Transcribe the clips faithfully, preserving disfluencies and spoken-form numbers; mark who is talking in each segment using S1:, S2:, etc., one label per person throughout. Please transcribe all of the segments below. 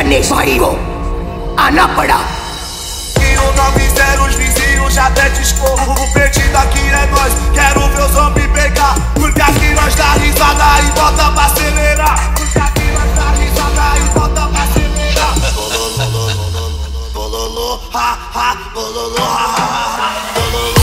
S1: Ganesh Bhaigo, Anapara.
S2: E o nove zero, os vizinhos já até discou. O perdido aqui é nós, quero ver os homens pegar. Porque aqui nós dá risada e bota pra acelerar. Porque aqui nós dá risada e bota pra acelerar. Bololô, ha ha, bololô, ha ha ha, bololô.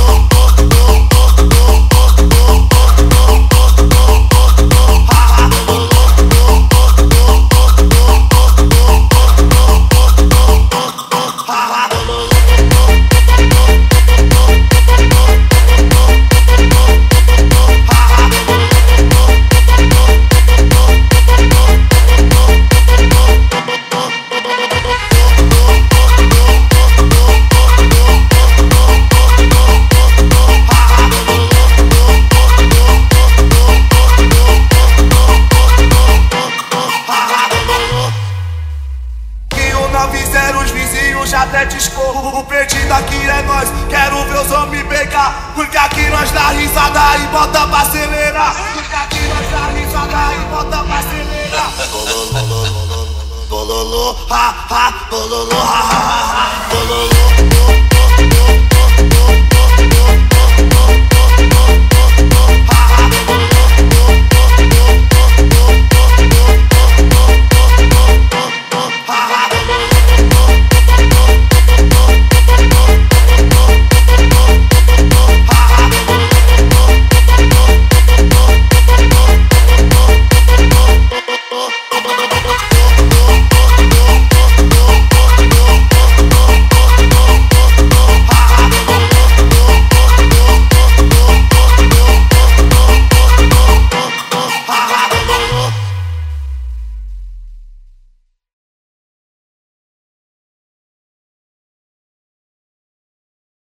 S2: Os vizinhos já até discou. O perdido aqui é nós, quero ver os homens pegar. Porque aqui nós dá risada e bota pra acelerar. Porque aqui nós dá risada e bota pra acelerar. Bololô, bololô, ha ha, bololô, ha ha ha, bololô.